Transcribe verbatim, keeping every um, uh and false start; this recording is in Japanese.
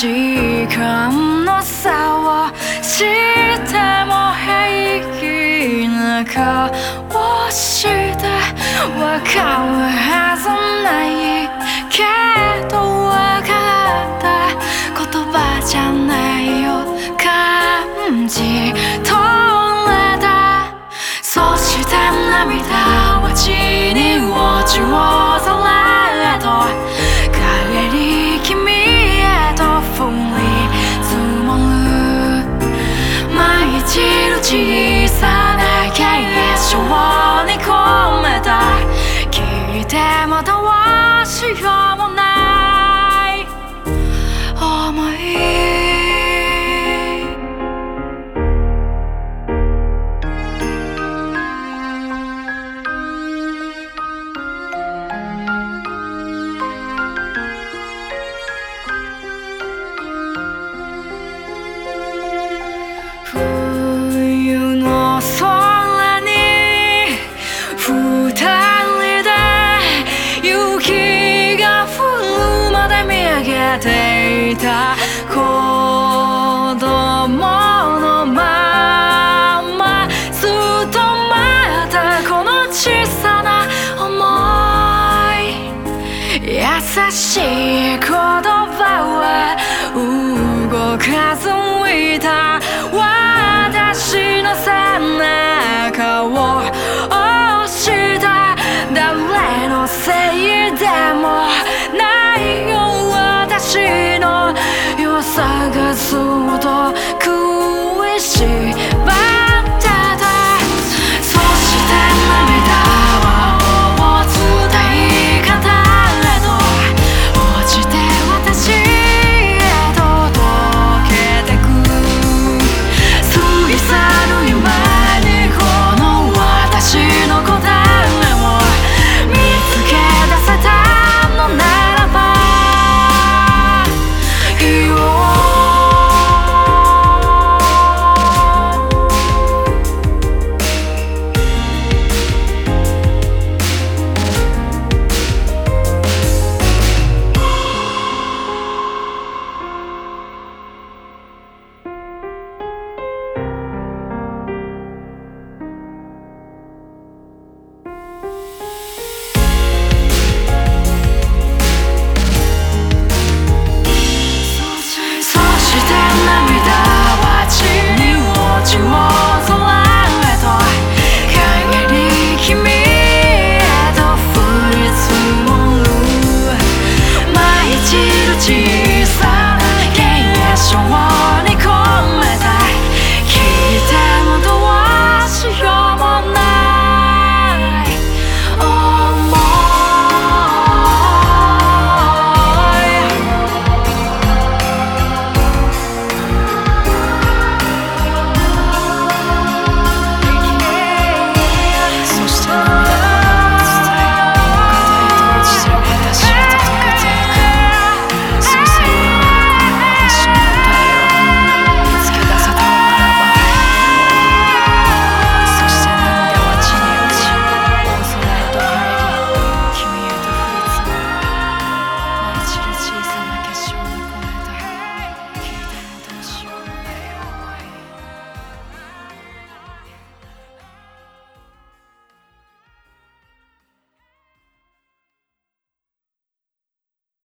時間の差をしても平気な顔をしてわかるはずないけどわかった言葉じゃないよ感じ取れたそして涙は地に落ちをされと帰り君へと降り積もる毎日の小さな現象に込めた聞いてもどうしようもない思い冬の空に二人で雪が降るまで見上げていた子供のままずっと待ったこの小さな想い優しい言葉は動かずいた私の背中を押した誰のせいでもないよ私の良さがずっと苦しい